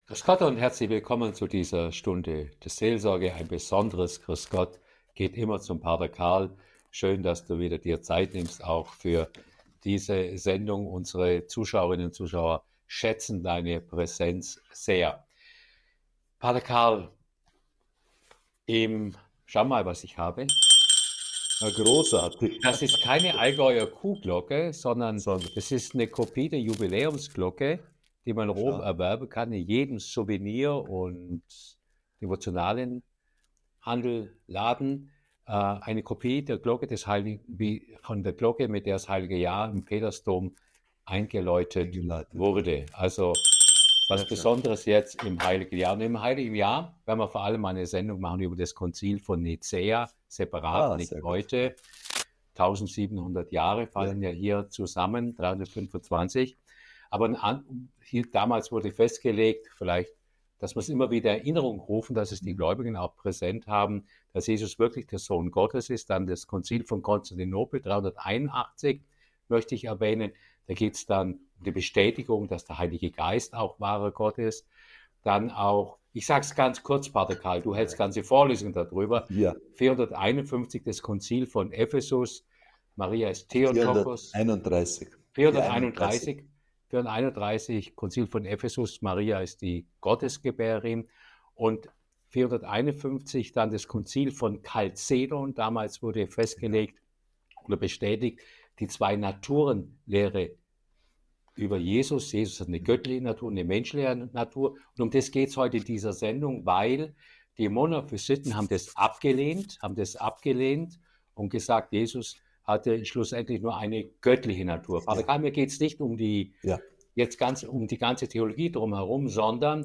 Grüß Gott und herzlich willkommen zu dieser Stunde der Seelsorge. Ein besonderes Grüß Gott geht immer zum Pater Karl. Schön, dass du wieder dir Zeit nimmst, auch für diese Sendung. Unsere Zuschauerinnen und Zuschauer schätzen deine Präsenz sehr. Pater Karl, schau mal, was ich habe. Na, großartig. Das ist keine Allgäuer Kuhglocke, sondern Sondern, das ist eine Kopie der Jubiläumsglocke, die man in Rom schau. erwerben kann, in jedem Souvenir- und devotionalen Handelladen. Eine Kopie der Glocke von der Glocke, mit der das Heilige Jahr im Petersdom eingeläutet Eingeleitet wurde. wurde. Also was Sehr schön. Besonderes jetzt im Heiligen Jahr. Und im Heiligen Jahr werden wir vor allem eine Sendung machen über das Konzil von Nicäa, separat, nicht Sehr gut. heute. 1700 Jahre fallen ja hier zusammen, 325. Aber damals wurde festgelegt, vielleicht, dass wir es immer wieder in Erinnerung rufen, dass es die Gläubigen auch präsent haben, dass Jesus wirklich der Sohn Gottes ist. Dann das Konzil von Konstantinopel 381 möchte ich erwähnen. Da geht es dann um die Bestätigung, dass der Heilige Geist auch wahrer Gott ist. Dann auch, ich sage es ganz kurz, Pater Karl, du hältst ganze Vorlesungen darüber. Ja, 451 das Konzil von Ephesus, Maria ist Theotokos. 431. 431. 431, 431 Konzil von Ephesus, Maria ist die Gottesgebärin. Und 451 dann das Konzil von Chalcedon. Damals wurde festgelegt oder bestätigt die Zwei-Naturen-Lehre über Jesus. Jesus hat eine göttliche Natur, eine menschliche Natur. Und um das geht es heute in dieser Sendung, weil die Monophysiten haben das abgelehnt und gesagt, Jesus hatte schlussendlich nur eine göttliche Natur. Vater Karl, mir geht es nicht um die ganze Theologie drumherum, sondern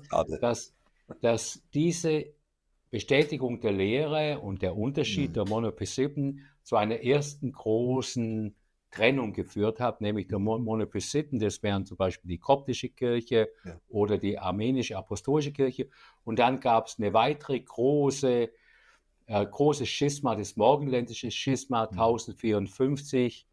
dass diese Bestätigung der Lehre und der Unterschied der Monophysiten zu einer ersten großen Trennung geführt hat, nämlich der Monophysiten, das wären zum Beispiel die koptische Kirche oder die armenische apostolische Kirche. Und dann gab es eine weitere große Schisma, das morgenländische Schisma 1054,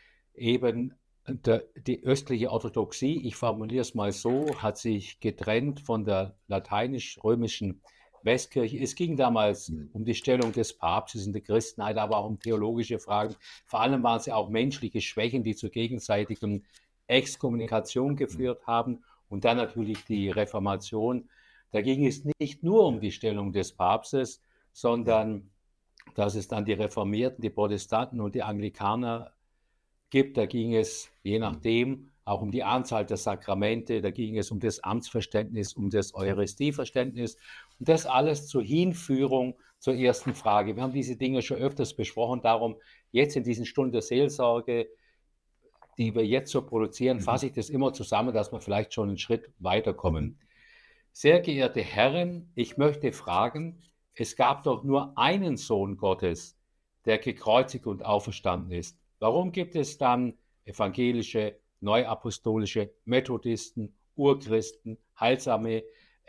eben die östliche Orthodoxie, ich formuliere es mal so, hat sich getrennt von der lateinisch-römischen Westkirche. Es ging damals um die Stellung des Papstes in der Christenheit, aber auch um theologische Fragen. Vor allem waren es auch menschliche Schwächen, die zur gegenseitigen Exkommunikation geführt haben. Und dann natürlich die Reformation. Da ging es nicht nur um die Stellung des Papstes, sondern dass es dann die Reformierten, die Protestanten und die Anglikaner gibt. Da ging es, je nachdem, auch um die Anzahl der Sakramente, da ging es um das Amtsverständnis, um das Eucharistieverständnis und das alles zur Hinführung zur ersten Frage. Wir haben diese Dinge schon öfters besprochen, darum jetzt in diesen Stunden der Seelsorge, die wir jetzt so produzieren, fasse ich das immer zusammen, dass wir vielleicht schon einen Schritt weiterkommen. Sehr geehrte Herren, ich möchte fragen, es gab doch nur einen Sohn Gottes, der gekreuzigt und auferstanden ist. Warum gibt es dann evangelische, neuapostolische, Methodisten, Urchristen, Heilsarmee?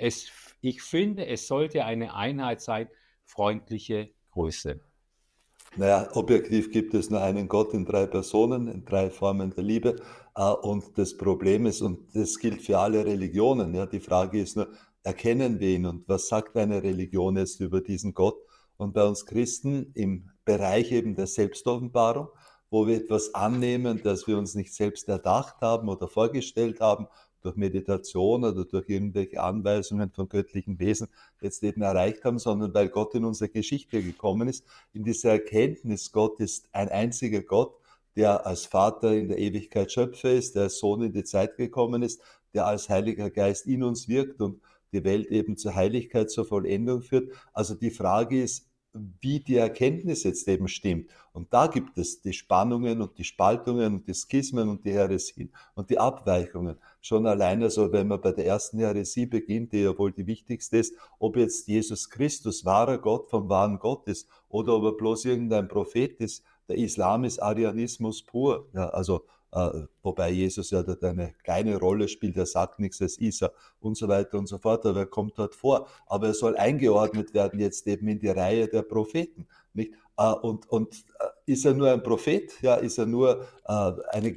Ich finde, es sollte eine Einheit sein. Freundliche Grüße. Naja, objektiv gibt es nur einen Gott in drei Personen, in drei Formen der Liebe. Und das Problem ist, und das gilt für alle Religionen, ja, die Frage ist nur, erkennen wir ihn und was sagt eine Religion jetzt über diesen Gott? Und bei uns Christen im Bereich eben der Selbstoffenbarung, wo wir etwas annehmen, das wir uns nicht selbst erdacht haben oder vorgestellt haben, durch Meditation oder durch irgendwelche Anweisungen von göttlichen Wesen jetzt eben erreicht haben, sondern weil Gott in unsere Geschichte gekommen ist, in dieser Erkenntnis, Gott ist ein einziger Gott, der als Vater in der Ewigkeit Schöpfer ist, der als Sohn in die Zeit gekommen ist, der als Heiliger Geist in uns wirkt und die Welt eben zur Heiligkeit, zur Vollendung führt. Also die Frage ist, wie die Erkenntnis jetzt eben stimmt. Und da gibt es die Spannungen und die Spaltungen und die Schismen und die Häresien und die Abweichungen. Schon allein, also wenn man bei der ersten Häresie beginnt, die ja wohl die wichtigste ist, ob jetzt Jesus Christus wahrer Gott vom wahren Gott ist oder ob er bloß irgendein Prophet ist. Der Islam ist Arianismus pur. Ja, also wobei Jesus ja dort eine kleine Rolle spielt, er sagt nichts, es ist er und so weiter und so fort, aber er kommt dort vor. Aber er soll eingeordnet werden jetzt eben in die Reihe der Propheten, nicht? Ist er nur ein Prophet? Ja, ist er nur ein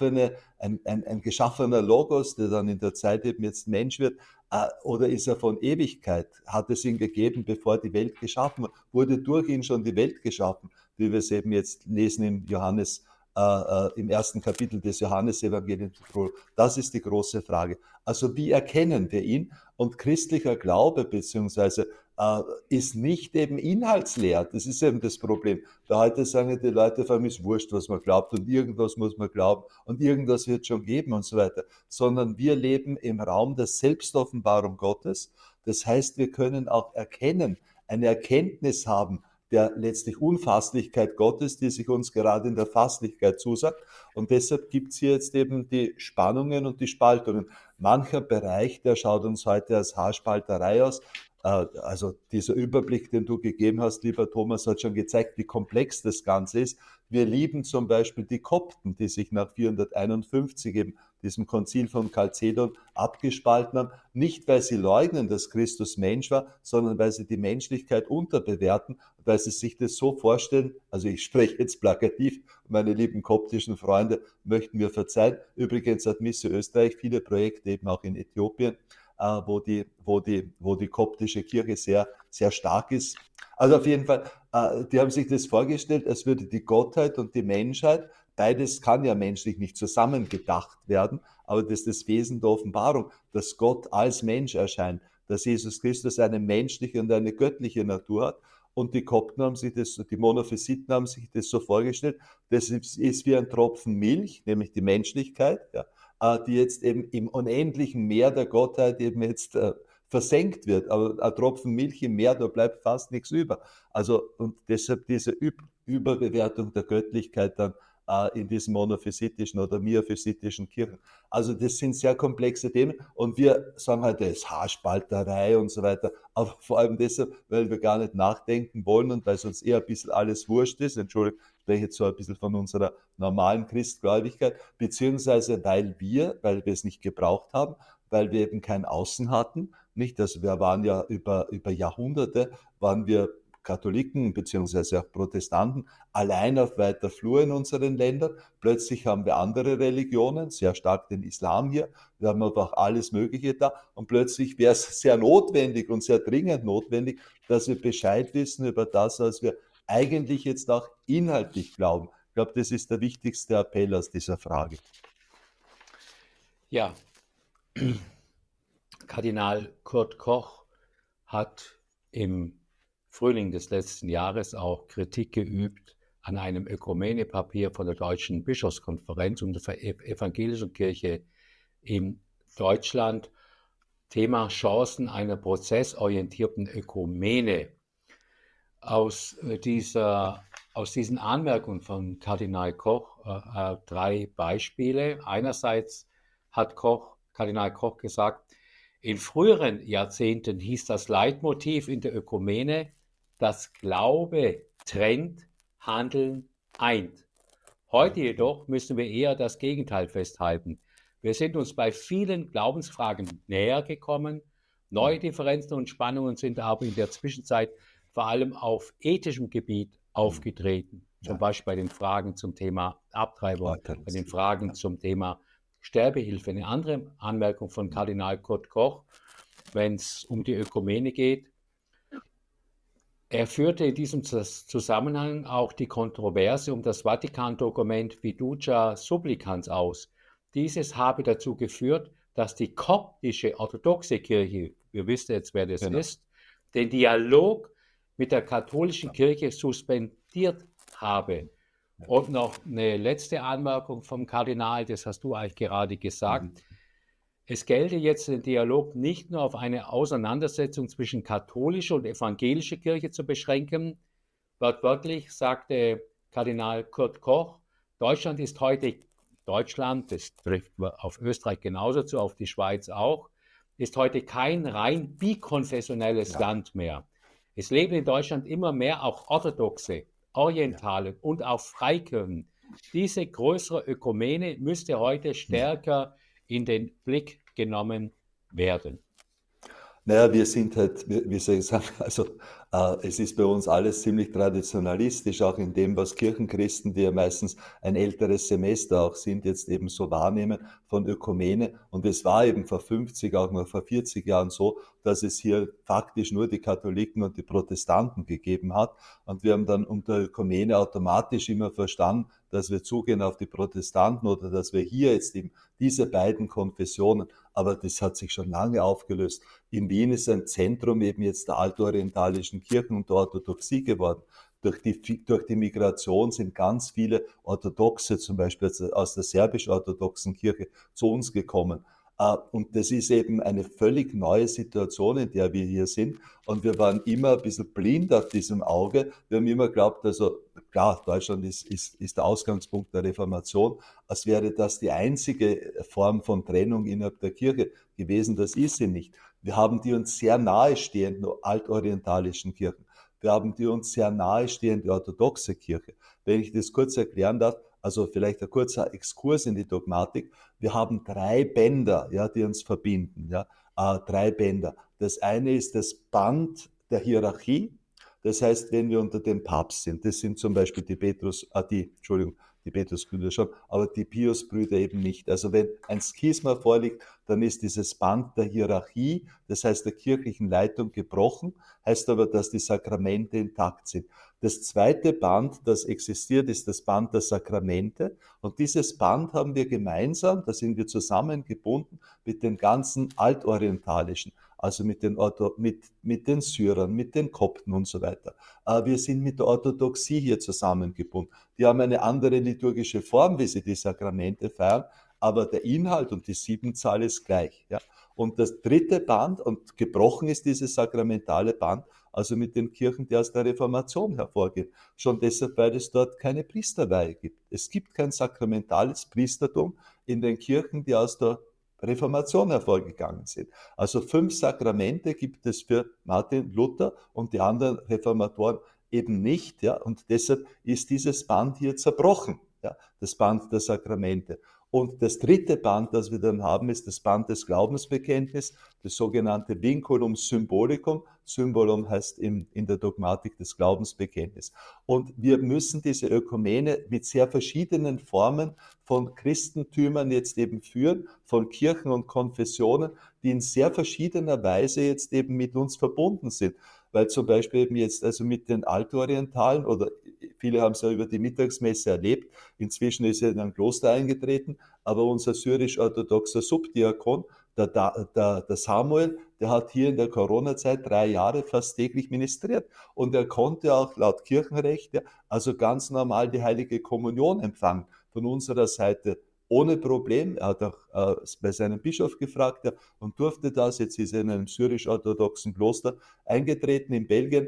geschaffener Logos, der dann in der Zeit eben jetzt Mensch wird? Oder ist er von Ewigkeit? Hat es ihn gegeben, bevor die Welt geschaffen wurde? Wurde durch ihn schon die Welt geschaffen, wie wir es eben jetzt lesen im ersten Kapitel des Johannesevangeliums? Das ist die große Frage. Also wie erkennen wir ihn? Und christlicher Glaube beziehungsweise ist nicht eben inhaltsleer. Das ist eben das Problem. Da heute sagen die Leute, vor allem ist wurscht, was man glaubt und irgendwas muss man glauben und irgendwas wird schon geben und so weiter. Sondern wir leben im Raum der Selbstoffenbarung Gottes. Das heißt, wir können auch erkennen, eine Erkenntnis haben der letztlich Unfasslichkeit Gottes, die sich uns gerade in der Fasslichkeit zusagt. Und deshalb gibt es hier jetzt eben die Spannungen und die Spaltungen. Mancher Bereich, der schaut uns heute als Haarspalterei aus. Also dieser Überblick, den du gegeben hast, lieber Thomas, hat schon gezeigt, wie komplex das Ganze ist. Wir lieben zum Beispiel die Kopten, die sich nach 451 eben diesem Konzil von Chalcedon abgespalten haben, nicht weil sie leugnen, dass Christus Mensch war, sondern weil sie die Menschlichkeit unterbewerten, weil sie sich das so vorstellen, also ich spreche jetzt plakativ, meine lieben koptischen Freunde möchten mir verzeihen, übrigens hat Misse Österreich viele Projekte eben auch in Äthiopien, wo die koptische Kirche sehr, sehr stark ist. Also auf jeden Fall, die haben sich das vorgestellt, als würde die Gottheit und die Menschheit, beides kann ja menschlich nicht zusammengedacht werden, aber das ist das Wesen der Offenbarung, dass Gott als Mensch erscheint, dass Jesus Christus eine menschliche und eine göttliche Natur hat. Und die Kopten haben sich das, die Monophysiten haben sich das so vorgestellt, das ist wie ein Tropfen Milch, nämlich die Menschlichkeit, ja, die jetzt eben im unendlichen Meer der Gottheit eben jetzt versenkt wird. Aber ein Tropfen Milch im Meer, da bleibt fast nichts über. Also, und deshalb diese Überbewertung der Göttlichkeit dann in diesen monophysitischen oder miaphysitischen Kirchen. Also das sind sehr komplexe Themen und wir sagen halt, das ist Haarspalterei und so weiter, aber vor allem deshalb, weil wir gar nicht nachdenken wollen und weil es uns eher ein bisschen alles wurscht ist, Entschuldigung, ich spreche jetzt so ein bisschen von unserer normalen Christgläubigkeit, beziehungsweise weil wir es nicht gebraucht haben, weil wir eben kein Außen hatten, nicht? Also wir waren ja über Jahrhunderte, waren wir Katholiken beziehungsweise auch Protestanten allein auf weiter Flur in unseren Ländern. Plötzlich haben wir andere Religionen, sehr stark den Islam hier. Wir haben aber auch alles Mögliche da. Und plötzlich wäre es sehr notwendig und sehr dringend notwendig, dass wir Bescheid wissen über das, was wir eigentlich jetzt auch inhaltlich glauben. Ich glaube, das ist der wichtigste Appell aus dieser Frage. Ja, Kardinal Kurt Koch hat im Frühling des letzten Jahres auch Kritik geübt an einem Ökumene-Papier von der Deutschen Bischofskonferenz und der Evangelischen Kirche in Deutschland. Thema Chancen einer prozessorientierten Ökumene. Aus diesen Anmerkungen von Kardinal Koch 3 Beispiele. Einerseits hat Kardinal Koch gesagt, in früheren Jahrzehnten hieß das Leitmotiv in der Ökumene, dass Glaube trennt, Handeln eint. Heute jedoch müssen wir eher das Gegenteil festhalten. Wir sind uns bei vielen Glaubensfragen näher gekommen. Neue Differenzen und Spannungen sind aber in der Zwischenzeit vor allem auf ethischem Gebiet aufgetreten. Zum Beispiel bei den Fragen zum Thema Abtreibung, bei den Fragen zum Thema Sterbehilfe. Eine andere Anmerkung von Kardinal Kurt Koch, wenn es um die Ökumene geht. Er führte in diesem Zusammenhang auch die Kontroverse um das Vatikan-Dokument Fiducia Supplicans aus. Dieses habe dazu geführt, dass die koptische orthodoxe Kirche, wir wissen jetzt, wer das ist, den Dialog mit der katholischen Kirche suspendiert habe. Und noch eine letzte Anmerkung vom Kardinal, das hast du eigentlich gerade gesagt. Es gelte jetzt den Dialog nicht nur auf eine Auseinandersetzung zwischen katholischer und evangelischer Kirche zu beschränken. Wortwörtlich sagte Kardinal Kurt Koch, Deutschland, das trifft auf Österreich genauso zu, auf die Schweiz auch, ist heute kein rein bikonfessionelles Land mehr. Es leben in Deutschland immer mehr auch orthodoxe, orientale und auch Freikirchen. Diese größere Ökumene müsste heute stärker in den Blick genommen werden. Naja, wir sind halt, wie soll ich sagen, also es ist bei uns alles ziemlich traditionalistisch, auch in dem, was Kirchenchristen, die ja meistens ein älteres Semester auch sind, jetzt eben so wahrnehmen von Ökumene. Und es war eben vor 50, auch noch vor 40 Jahren so, dass es hier faktisch nur die Katholiken und die Protestanten gegeben hat. Und wir haben dann unter Ökumene automatisch immer verstanden, dass wir zugehen auf die Protestanten oder dass wir hier jetzt eben diese beiden Konfessionen, aber das hat sich schon lange aufgelöst. In Wien ist ein Zentrum eben jetzt der altorientalischen Kirchen und der Orthodoxie geworden. Durch die Migration sind ganz viele Orthodoxe, zum Beispiel aus der serbisch-orthodoxen Kirche, zu uns gekommen. Und das ist eben eine völlig neue Situation, in der wir hier sind. Und wir waren immer ein bisschen blind auf diesem Auge. Wir haben immer geglaubt, also klar, Deutschland ist der Ausgangspunkt der Reformation, als wäre das die einzige Form von Trennung innerhalb der Kirche gewesen. Das ist sie nicht. Wir haben die uns sehr nahestehenden altorientalischen Kirchen. Wir haben die uns sehr nahestehende orthodoxe Kirche. Wenn ich das kurz erklären darf, also vielleicht ein kurzer Exkurs in die Dogmatik. Wir haben drei Bänder, ja, die uns verbinden, ja, drei Bänder. Das eine ist das Band der Hierarchie. Das heißt, wenn wir unter dem Papst sind, das sind zum Beispiel die Petrusbrüder schon, aber die Piusbrüder eben nicht. Also wenn ein Schisma vorliegt, dann ist dieses Band der Hierarchie, das heißt der kirchlichen Leitung, gebrochen, heißt aber, dass die Sakramente intakt sind. Das zweite Band, das existiert, ist das Band der Sakramente. Und dieses Band haben wir gemeinsam, da sind wir zusammengebunden mit den ganzen altorientalischen, also mit den Syrern, mit den Kopten und so weiter. Wir sind mit der Orthodoxie hier zusammengebunden. Die haben eine andere liturgische Form, wie sie die Sakramente feiern, aber der Inhalt und die Siebenzahl ist gleich. Ja? Und das dritte Band, und gebrochen ist dieses sakramentale Band, also mit den Kirchen, die aus der Reformation hervorgehen. Schon deshalb, weil es dort keine Priesterweihe gibt. Es gibt kein sakramentales Priestertum in den Kirchen, die aus der Reformation hervorgegangen sind. Also 5 Sakramente gibt es für Martin Luther und die anderen Reformatoren eben nicht. Ja? Und deshalb ist dieses Band hier zerbrochen, ja? Das Band der Sakramente. Und das dritte Band, das wir dann haben, ist das Band des Glaubensbekenntnisses, das sogenannte Vinculum Symbolicum. Symbolum heißt in der Dogmatik des Glaubensbekenntnisses. Und wir müssen diese Ökumene mit sehr verschiedenen Formen von Christentümern jetzt eben führen, von Kirchen und Konfessionen, die in sehr verschiedener Weise jetzt eben mit uns verbunden sind. Weil zum Beispiel eben jetzt also mit den Altorientalen oder viele haben es ja über die Mittagsmesse erlebt, inzwischen ist er in ein Kloster eingetreten, aber unser syrisch-orthodoxer Subdiakon, der Samuel, der hat hier in der Corona-Zeit 3 Jahre fast täglich ministriert und er konnte auch laut Kirchenrecht, ja, also ganz normal die heilige Kommunion empfangen von unserer Seite ohne Problem. Er hat auch bei seinem Bischof gefragt, ja, und durfte das. Jetzt ist er in einem syrisch-orthodoxen Kloster eingetreten in Belgien.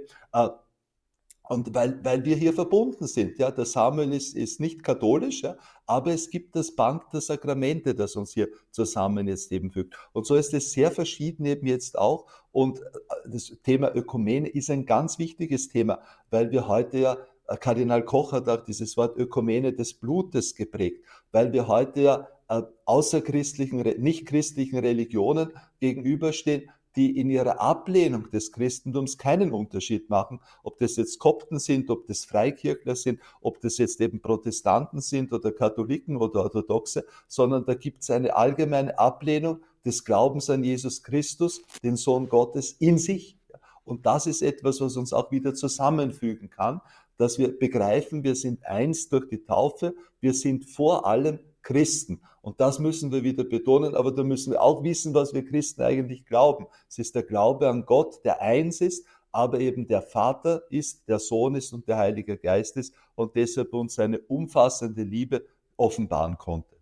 Und weil wir hier verbunden sind, ja, der Samuel ist nicht katholisch, ja, aber es gibt das Band der Sakramente, das uns hier zusammen jetzt eben fügt. Und so ist es sehr verschieden eben jetzt auch. Und das Thema Ökumene ist ein ganz wichtiges Thema, weil wir heute ja, Kardinal Koch hat auch dieses Wort Ökumene des Blutes geprägt, weil wir heute ja außerchristlichen, nichtchristlichen Religionen gegenüberstehen, die in ihrer Ablehnung des Christentums keinen Unterschied machen, ob das jetzt Kopten sind, ob das Freikirchler sind, ob das jetzt eben Protestanten sind oder Katholiken oder Orthodoxe, sondern da gibt es eine allgemeine Ablehnung des Glaubens an Jesus Christus, den Sohn Gottes, in sich. Und das ist etwas, was uns auch wieder zusammenfügen kann, dass wir begreifen, wir sind eins durch die Taufe, wir sind vor allem Christen. Und das müssen wir wieder betonen, aber da müssen wir auch wissen, was wir Christen eigentlich glauben. Es ist der Glaube an Gott, der eins ist, aber eben der Vater ist, der Sohn ist und der Heilige Geist ist und deshalb uns seine umfassende Liebe offenbaren konnte.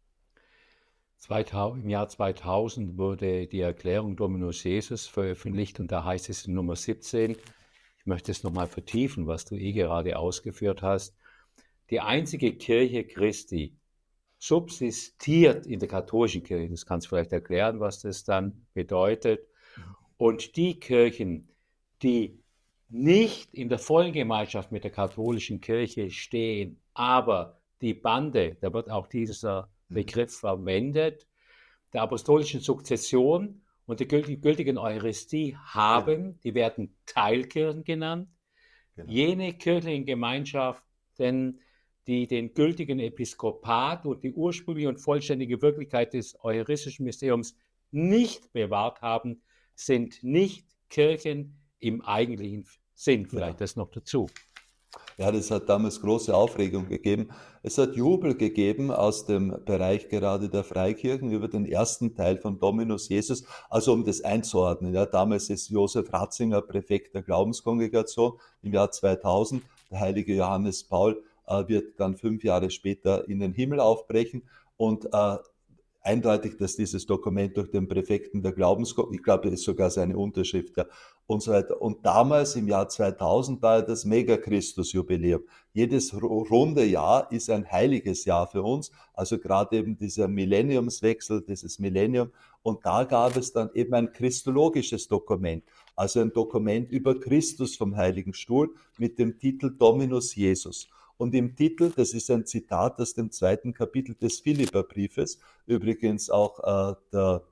Im Jahr 2000 wurde die Erklärung Dominus Jesus veröffentlicht und da heißt es in Nummer 17, ich möchte es nochmal vertiefen, was du gerade ausgeführt hast, die einzige Kirche Christi subsistiert in der katholischen Kirche. Das kannst du vielleicht erklären, was das dann bedeutet. Und die Kirchen, die nicht in der vollen Gemeinschaft mit der katholischen Kirche stehen, aber die Bande, da wird auch dieser Begriff verwendet, der apostolischen Sukzession und die gültigen Eucharistie haben, die werden Teilkirchen genannt, Genau. jene kirchlichen Gemeinschaften, die den gültigen Episkopat und die ursprüngliche und vollständige Wirklichkeit des eucharistischen Mysteriums nicht bewahrt haben, sind nicht Kirchen im eigentlichen Sinn. Vielleicht das noch dazu. Ja, das hat damals große Aufregung gegeben. Es hat Jubel gegeben aus dem Bereich gerade der Freikirchen über den ersten Teil von Dominus Jesus, also um das einzuordnen. Ja, damals ist Josef Ratzinger Präfekt der Glaubenskongregation im Jahr 2000. Der heilige Johannes Paul wird dann 5 Jahre später in den Himmel aufbrechen und eindeutig, dass dieses Dokument durch den Präfekten der Glaubenskongregation, ich glaube, das ist sogar seine Unterschrift, ja, und so weiter. Und damals im Jahr 2000 war das Mega-Christus-Jubiläum. Jedes runde Jahr ist ein heiliges Jahr für uns, also gerade eben dieser Millenniumswechsel, dieses Millennium. Und da gab es dann eben ein christologisches Dokument, also ein Dokument über Christus vom Heiligen Stuhl mit dem Titel Dominus Jesus. Und im Titel, das ist ein Zitat aus dem 2. Kapitel des Philipperbriefes, übrigens auch der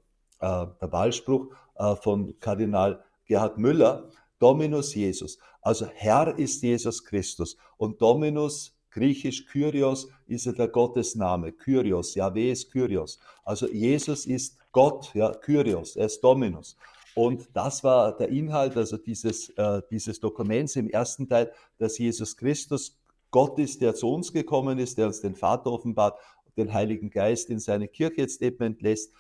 Wahlspruch von Kardinal Gerhard Müller, Dominus Jesus. Also Herr ist Jesus Christus und Dominus, griechisch Kyrios, ist ja der Gottesname. Kyrios, Jahwe ist Kyrios. Also Jesus ist Gott, ja, Kyrios, er ist Dominus. Und das war der Inhalt, also dieses Dokuments im ersten Teil, dass Jesus Christus Gott ist, der zu uns gekommen ist, der uns den Vater offenbart, den Heiligen Geist in seine Kirche jetzt eben entlässt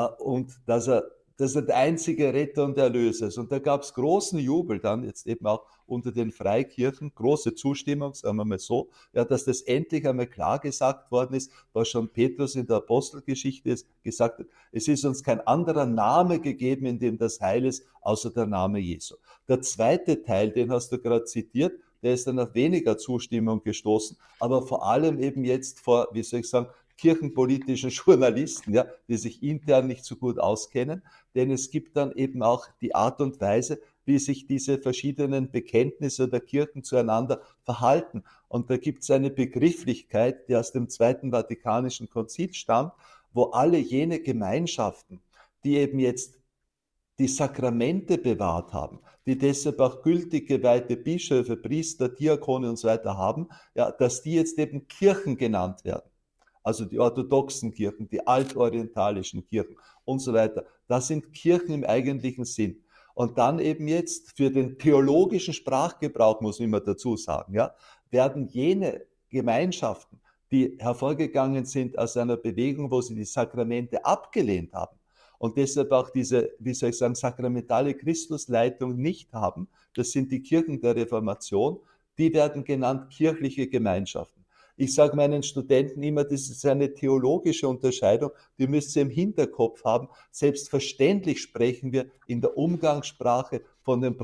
und dass er der einzige Retter und Erlöser ist. Und da gab es großen Jubel dann jetzt eben auch unter den Freikirchen, große Zustimmung, sagen wir mal so, ja, dass das endlich einmal klar gesagt worden ist, was schon Petrus in der Apostelgeschichte gesagt hat. Es ist uns kein anderer Name gegeben, in dem das Heil ist, außer der Name Jesu. Der zweite Teil, den hast du gerade zitiert, der ist dann auf weniger Zustimmung gestoßen, aber vor allem eben jetzt vor, wie soll ich sagen, kirchenpolitischen Journalisten, ja, die sich intern nicht so gut auskennen, denn es gibt dann eben auch die Art und Weise, wie sich diese verschiedenen Bekenntnisse der Kirchen zueinander verhalten. Und da gibt es eine Begrifflichkeit, die aus dem Zweiten Vatikanischen Konzil stammt, wo alle jene Gemeinschaften, die eben jetzt die Sakramente bewahrt haben, die deshalb auch gültig geweihte Bischöfe, Priester, Diakone und so weiter haben, ja, dass die jetzt eben Kirchen genannt werden. Also die orthodoxen Kirchen, die altorientalischen Kirchen und so weiter. Das sind Kirchen im eigentlichen Sinn. Und dann eben jetzt für den theologischen Sprachgebrauch, muss man dazu sagen, ja, werden jene Gemeinschaften, die hervorgegangen sind aus einer Bewegung, wo sie die Sakramente abgelehnt haben und deshalb auch diese, wie soll ich sagen, sakramentale Christusleitung nicht haben, das sind die Kirchen der Reformation, die werden genannt kirchliche Gemeinschaften. Ich sage meinen Studenten immer, das ist eine theologische Unterscheidung, die müsst ihr im Hinterkopf haben. Selbstverständlich sprechen wir in der Umgangssprache von den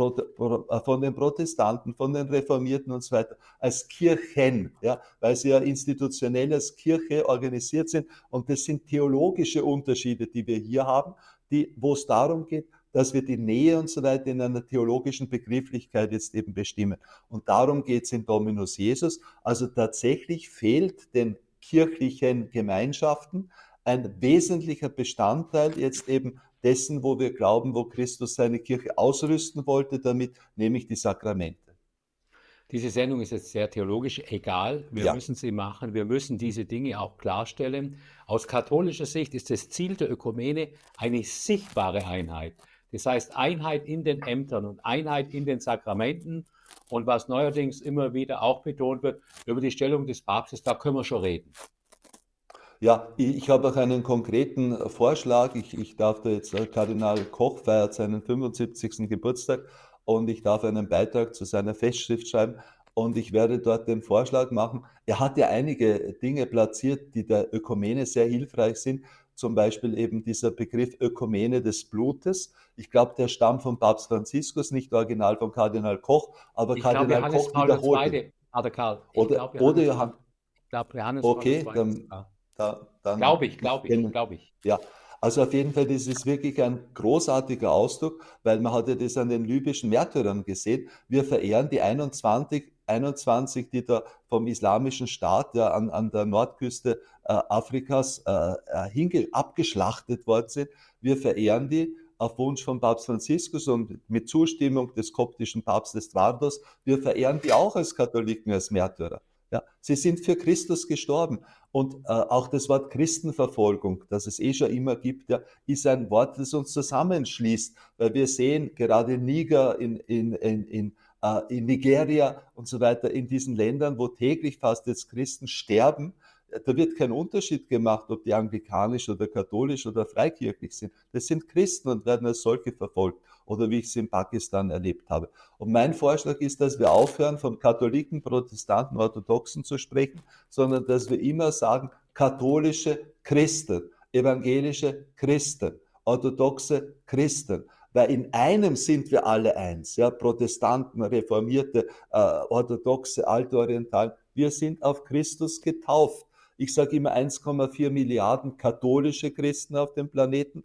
Protestanten, von den Reformierten und so weiter, als Kirchen, ja, weil sie ja institutionell als Kirche organisiert sind. Und das sind theologische Unterschiede, die wir hier haben, wo es darum geht, dass wir die Nähe und so weiter in einer theologischen Begrifflichkeit jetzt eben bestimmen. Und darum geht es in Dominus Jesus. Also tatsächlich fehlt den kirchlichen Gemeinschaften ein wesentlicher Bestandteil jetzt eben dessen, wo wir glauben, wo Christus seine Kirche ausrüsten wollte damit, nämlich die Sakramente. Diese Sendung ist jetzt sehr theologisch, egal, wir müssen sie machen, wir müssen diese Dinge auch klarstellen. Aus katholischer Sicht ist das Ziel der Ökumene eine sichtbare Einheit. Das heißt Einheit in den Ämtern und Einheit in den Sakramenten. Und was neuerdings immer wieder auch betont wird, über die Stellung des Papstes, da können wir schon reden. Ja, ich habe auch einen konkreten Vorschlag. Ich darf da jetzt, Kardinal Koch feiert seinen 75. Geburtstag und ich darf einen Beitrag zu seiner Festschrift schreiben und ich werde dort den Vorschlag machen. Er hat ja einige Dinge platziert, die der Ökumene sehr hilfreich sind. Zum Beispiel eben dieser Begriff Ökumene des Blutes. Ich glaube, der stammt von Papst Franziskus, nicht original von Kardinal Koch, aber Ich glaube, Kardinal Johannes Koch Paul wiederholt II., Pater Karl. Ich Oder, glaube, oder Johannes Johann, Paul, ich glaube, Johannes Paul okay, II. dann Glaube ich, ich glaube ich, kenne, glaube ich. ja, also auf jeden Fall, das ist wirklich ein großartiger Ausdruck, weil man hat ja das an den libyschen Märtyrern gesehen. Wir verehren die 21, die da vom Islamischen Staat ja an der Nordküste Afrikas abgeschlachtet worden sind. Wir verehren die auf Wunsch von Papst Franziskus und mit Zustimmung des koptischen Papstes Twardos, wir verehren die auch als Katholiken, als Märtyrer. Ja, sie sind für Christus gestorben. Und auch das Wort Christenverfolgung, das es schon immer gibt, ja, ist ein Wort, das uns zusammenschließt, weil wir sehen, gerade in Niger, in Nigeria und so weiter, in diesen Ländern, wo täglich fast jetzt Christen sterben, da wird kein Unterschied gemacht, ob die anglikanisch oder katholisch oder freikirchlich sind. Das sind Christen und werden als solche verfolgt. Oder wie ich es in Pakistan erlebt habe. Und mein Vorschlag ist, dass wir aufhören, von Katholiken, Protestanten, Orthodoxen zu sprechen, sondern dass wir immer sagen, katholische Christen, evangelische Christen, orthodoxe Christen. Weil in einem sind wir alle eins, ja, Protestanten, Reformierte, Orthodoxe, Altorientalen. Wir sind auf Christus getauft. Ich sage immer 1,4 Milliarden katholische Christen auf dem Planeten,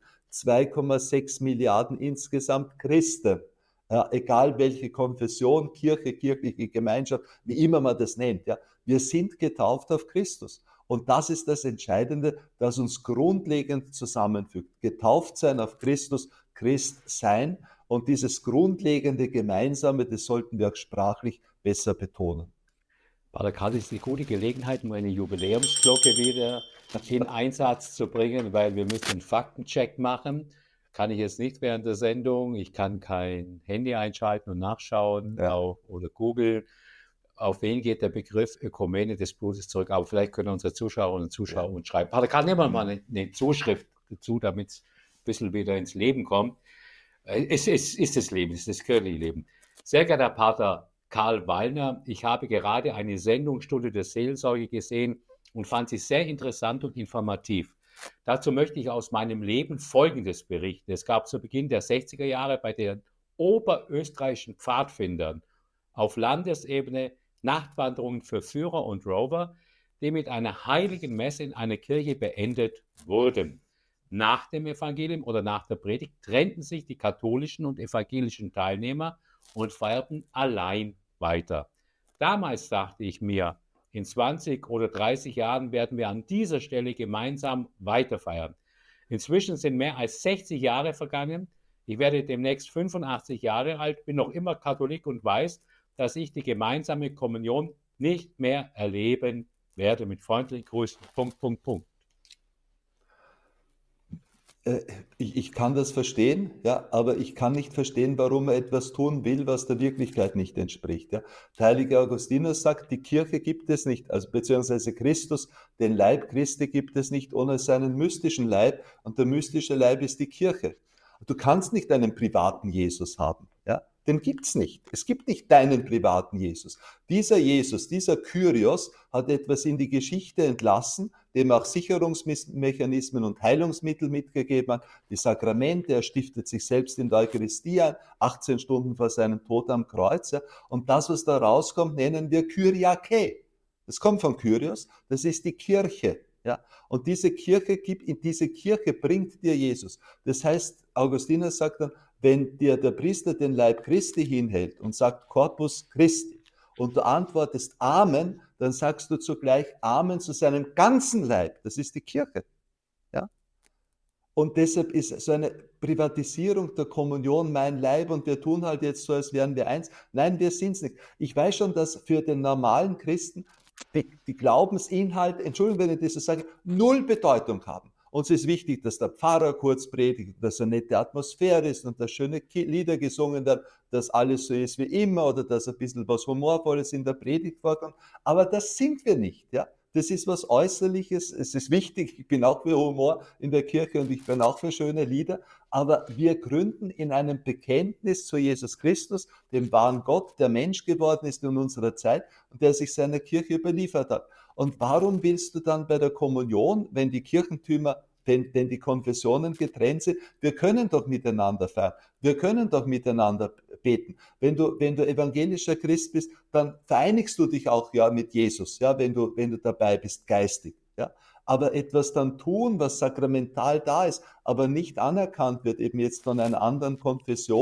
2,6 Milliarden insgesamt Christen. Ja, egal welche Konfession, Kirche, kirchliche Gemeinschaft, wie immer man das nennt. Ja, wir sind getauft auf Christus. Und das ist das Entscheidende, das uns grundlegend zusammenfügt. Getauft sein auf Christus, Christ sein. Und dieses grundlegende Gemeinsame, das sollten wir auch sprachlich besser betonen. Pater Karl, ist eine gute Gelegenheit, um eine Jubiläumsglocke wieder in Einsatz zu bringen, weil wir müssen einen Faktencheck machen. Kann ich jetzt nicht während der Sendung. Ich kann kein Handy einschalten und nachschauen oder googeln. Auf wen geht der Begriff Ökumene des Blutes zurück? Aber vielleicht können unsere Zuschauerinnen und Zuschauer uns schreiben. Pater Karl, nehmen wir mal eine Zuschrift dazu, damit es ein bisschen wieder ins Leben kommt. Es ist das Leben, es ist das kirchliche Leben. Sehr geehrter Pater Karl Wallner, ich habe gerade eine Sendungsstunde der Seelsorge gesehen und fand sie sehr interessant und informativ. Dazu möchte ich aus meinem Leben Folgendes berichten. Es gab zu Beginn der 60er Jahre bei den oberösterreichischen Pfadfindern auf Landesebene Nachtwanderungen für Führer und Rover, die mit einer heiligen Messe in einer Kirche beendet wurden. Nach dem Evangelium oder nach der Predigt trennten sich die katholischen und evangelischen Teilnehmer und feierten allein weiter. Damals dachte ich mir, in 20 oder 30 Jahren werden wir an dieser Stelle gemeinsam weiterfeiern. Inzwischen sind mehr als 60 Jahre vergangen. Ich werde demnächst 85 Jahre alt, bin noch immer Katholik und weiß, dass ich die gemeinsame Kommunion nicht mehr erleben werde. Mit freundlichen Grüßen. Punkt. Ich kann das verstehen, ja, aber ich kann nicht verstehen, warum er etwas tun will, was der Wirklichkeit nicht entspricht. Ja. Der heilige Augustinus sagt, die Kirche gibt es nicht, also beziehungsweise Christus, den Leib Christi gibt es nicht ohne seinen mystischen Leib, und der mystische Leib ist die Kirche. Du kannst nicht einen privaten Jesus haben, ja. Den gibt's nicht. Es gibt nicht deinen privaten Jesus. Dieser Jesus, dieser Kyrios hat etwas in die Geschichte entlassen, dem auch Sicherungsmechanismen und Heilungsmittel mitgegeben hat. Die Sakramente, er stiftet sich selbst in der Eucharistie ein, 18 Stunden vor seinem Tod am Kreuz. Ja. Und das, was da rauskommt, nennen wir Kyriake. Das kommt von Kyrios, das ist die Kirche. Ja. Und diese Kirche bringt dir Jesus. Das heißt, Augustinus sagt dann, wenn dir der Priester den Leib Christi hinhält und sagt Corpus Christi und du antwortest Amen, dann sagst du zugleich Amen zu seinem ganzen Leib. Das ist die Kirche. Ja? Und deshalb ist so eine Privatisierung der Kommunion mein Leib und wir tun halt jetzt so, als wären wir eins. Nein, wir sind es nicht. Ich weiß schon, dass für den normalen Christen die Glaubensinhalte, Entschuldigung, wenn ich das so sage, null Bedeutung haben. Uns ist wichtig, dass der Pfarrer kurz predigt, dass eine nette Atmosphäre ist und dass schöne Lieder gesungen werden, dass alles so ist wie immer oder dass ein bisschen was Humorvolles in der Predigt vorkommt. Aber das sind wir nicht. Ja? Das ist was Äußerliches. Es ist wichtig, ich bin auch für Humor in der Kirche und ich bin auch für schöne Lieder. Aber wir gründen in einem Bekenntnis zu Jesus Christus, dem wahren Gott, der Mensch geworden ist in unserer Zeit und der sich seiner Kirche überliefert hat. Und warum willst du dann bei der Kommunion, wenn die Kirchentümer, wenn die Konfessionen getrennt sind, wir können doch miteinander feiern, wir können doch miteinander beten. Wenn du evangelischer Christ bist, dann vereinigst du dich auch ja mit Jesus, ja, wenn du dabei bist, geistig. Ja. Aber etwas dann tun, was sakramental da ist, aber nicht anerkannt wird, eben jetzt von einer anderen Konfession,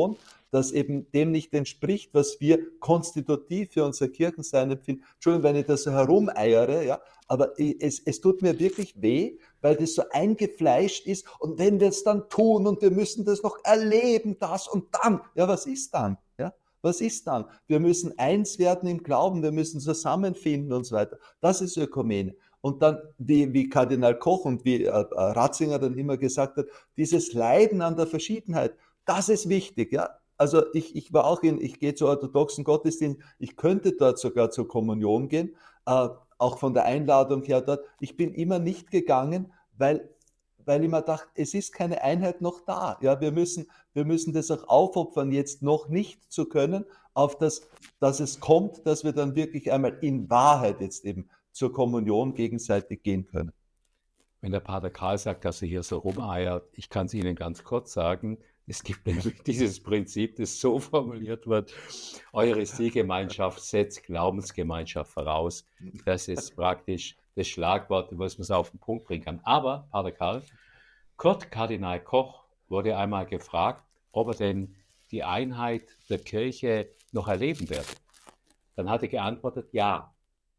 das eben dem nicht entspricht, was wir konstitutiv für unser Kirchensein empfinden. Entschuldigung, wenn ich da so herumeiere, ja, aber es tut mir wirklich weh, weil das so eingefleischt ist. Und wenn wir es dann tun und wir müssen das noch erleben, das und dann, ja, was ist dann? Ja, was ist dann? Wir müssen eins werden im Glauben, wir müssen zusammenfinden und so weiter. Das ist Ökumene. Und dann, wie Kardinal Koch und wie Ratzinger dann immer gesagt hat, dieses Leiden an der Verschiedenheit, das ist wichtig, ja. Also ich war auch ich gehe zu orthodoxen Gottesdiensten, ich könnte dort sogar zur Kommunion gehen, auch von der Einladung her dort. Ich bin immer nicht gegangen, weil ich mir dachte, es ist keine Einheit noch da. Ja, wir müssen das auch aufopfern, jetzt noch nicht zu können, auf das, dass es kommt, dass wir dann wirklich einmal in Wahrheit jetzt eben zur Kommunion gegenseitig gehen können. Wenn der Pater Karl sagt, dass er hier so rumeiert, ich kann es Ihnen ganz kurz sagen, es gibt nämlich dieses Prinzip, das so formuliert wird, Eucharistiegemeinschaft setzt Glaubensgemeinschaft voraus. Das ist praktisch das Schlagwort, was man es auf den Punkt bringen kann. Aber, Pater Karl, Kurt Kardinal Koch wurde einmal gefragt, ob er denn die Einheit der Kirche noch erleben werde. Dann hat er geantwortet, ja.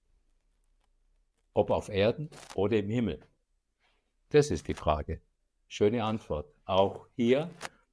Ob auf Erden oder im Himmel. Das ist die Frage. Schöne Antwort. Auch hier,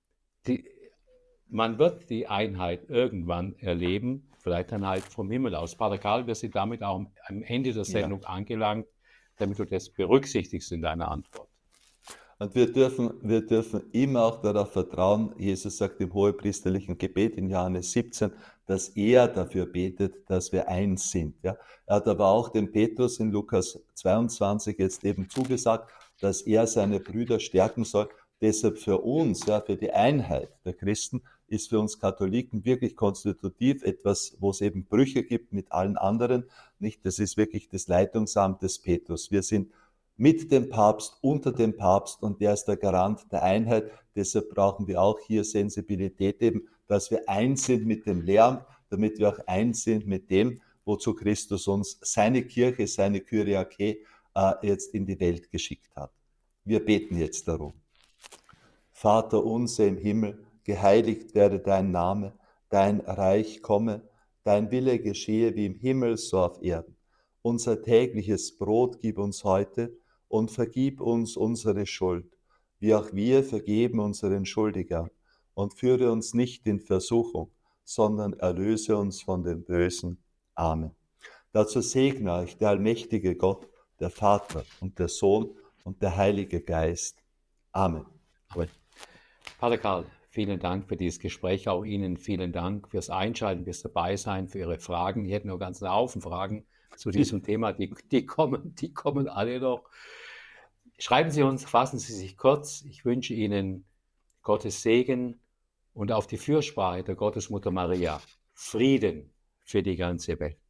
man wird die Einheit irgendwann erleben, vielleicht dann halt vom Himmel aus. Pater Karl, wir sind damit auch am Ende der Sendung angelangt, damit du das berücksichtigst in deiner Antwort. Und wir dürfen immer auch darauf vertrauen, Jesus sagt im hohepriesterlichen Gebet in Johannes 17, dass er dafür betet, dass wir eins sind. Ja. Er hat aber auch dem Petrus in Lukas 22 jetzt eben zugesagt, dass er seine Brüder stärken soll. Deshalb für uns, ja, für die Einheit der Christen, ist für uns Katholiken wirklich konstitutiv etwas, wo es eben Brüche gibt mit allen anderen. Nicht? Das ist wirklich das Leitungsamt des Petrus. Wir sind mit dem Papst, unter dem Papst und der ist der Garant der Einheit. Deshalb brauchen wir auch hier Sensibilität eben, dass wir eins sind mit dem Lärm, damit wir auch eins sind mit dem, wozu Christus uns seine Kirche, seine Kyriake jetzt in die Welt geschickt hat. Wir beten jetzt darum. Vater unser im Himmel, geheiligt werde dein Name, dein Reich komme, dein Wille geschehe wie im Himmel, so auf Erden. Unser tägliches Brot gib uns heute und vergib uns unsere Schuld, wie auch wir vergeben unseren Schuldigern. Und führe uns nicht in Versuchung, sondern erlöse uns von dem Bösen. Amen. Dazu segne euch der allmächtige Gott, der Vater und der Sohn und der Heilige Geist. Amen. Amen. Pater Karl, vielen Dank für dieses Gespräch. Auch Ihnen vielen Dank fürs Einschalten, fürs Dabeisein, für Ihre Fragen. Ich hätte noch ganz einen Haufen Fragen zu diesem Thema. Die kommen alle noch. Schreiben Sie uns, fassen Sie sich kurz. Ich wünsche Ihnen Gottes Segen und auf die Fürsprache der Gottesmutter Maria Frieden für die ganze Welt.